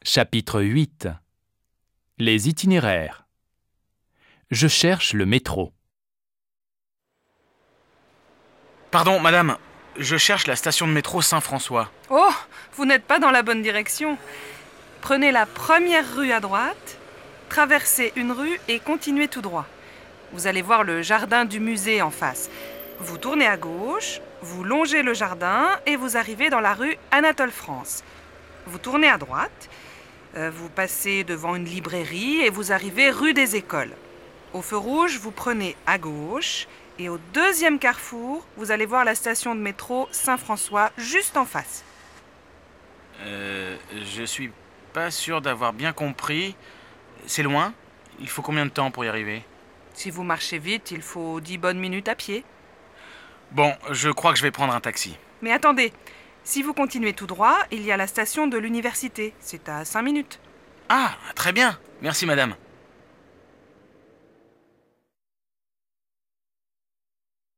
Chapitre 8. Les itinéraires. Je cherche le métro. Pardon, madame, je cherche la station de métro Saint-François. Oh, vous n'êtes pas dans la bonne direction. Prenez la première rue à droite, traversez une rue et continuez tout droit. Vous allez voir le jardin du musée en face. Vous tournez à gauche, vous longez le jardin et vous arrivez dans la rue Anatole France. Vous tournez à droite, vous passez devant une librairie et vous arrivez rue des Écoles. Au feu rouge, vous prenez à gauche et au deuxième carrefour, vous allez voir la station de métro Saint-François juste en face. Je suis pas sûr d'avoir bien compris. C'est loin? Il faut combien de temps pour y arriver? Si vous marchez vite, il faut 10 bonnes minutes à pied. Bon, je crois que je vais prendre un taxi. Mais attendez, si vous continuez tout droit, il y a la station de l'université. C'est à 5 minutes. Ah, très bien. Merci madame.